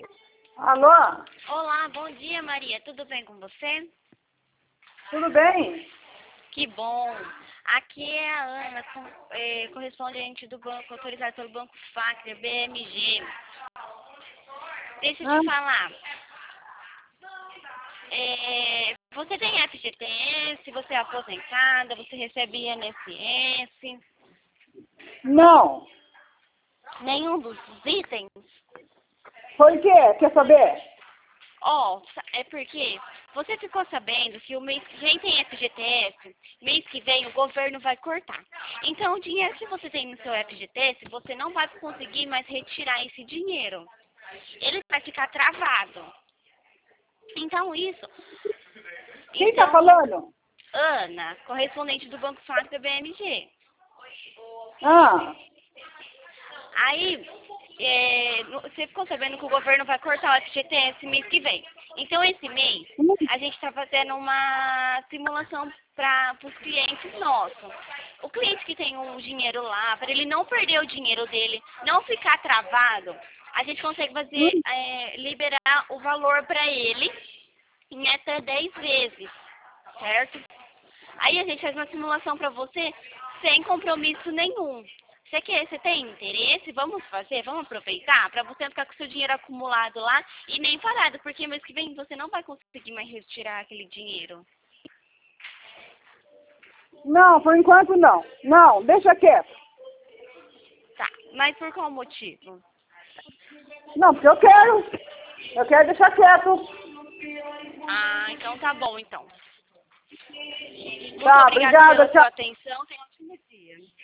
Alô? Olá, bom dia, Maria. Tudo bem com você? Tudo bem? Que bom. Aqui é a Ana, correspondente do banco, autorizado pelo Banco Facre, BMG. Deixa eu te falar. Você tem FGTS, você é aposentada, você recebe INSS? Não. Nenhum dos itens? Foi o quê? Quer saber? É porque você ficou sabendo que o mês que vem tem FGTS, mês que vem o governo vai cortar. Então, o dinheiro que você tem no seu FGTS, você não vai conseguir mais retirar esse dinheiro. Ele vai ficar travado. Então, isso... Quem tá falando? Ana, correspondente do Banco Facre da BMG. Ah, Aí, você ficou sabendo que o governo vai cortar o FGTS mês que vem. Então, esse mês, a gente está fazendo uma simulação para os clientes nossos. O cliente que tem um dinheiro lá, para ele não perder o dinheiro dele, não ficar travado, a gente consegue fazer, liberar o valor para ele em até 10 vezes, certo? Aí a gente faz uma simulação para você sem compromisso nenhum. Você tem interesse? Vamos fazer? Vamos aproveitar? Para você não ficar com o seu dinheiro acumulado lá e nem parado, porque mês que vem você não vai conseguir mais retirar aquele dinheiro. não, por enquanto não. Não, deixa quieto. Tá, mas por qual motivo? Não, porque eu quero. Eu quero deixar quieto. Ah, então tá bom, então. Muito Tá, obrigada obrigada, pela sua tchau. atenção. Tenha um ótimo dia.